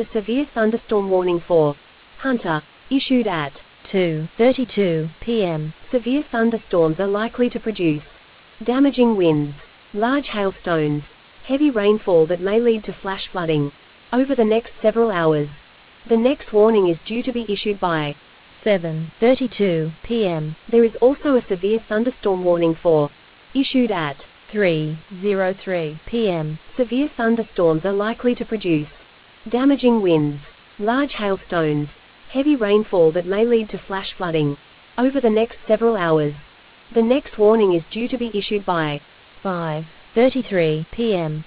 a severe thunderstorm warning for Hunter, issued at 2:32 p.m. Severe thunderstorms are likely to produce damaging winds, large hailstones, heavy rainfall that may lead to flash flooding over the next several hours. The next warning is due to be issued by 7:32 p.m. There is also a severe thunderstorm warning for issued at 3:03 p.m. Severe thunderstorms are likely to produce damaging winds, large hailstones, heavy rainfall that may lead to flash flooding over the next several hours. The next warning is due to be issued by 5:33 p.m.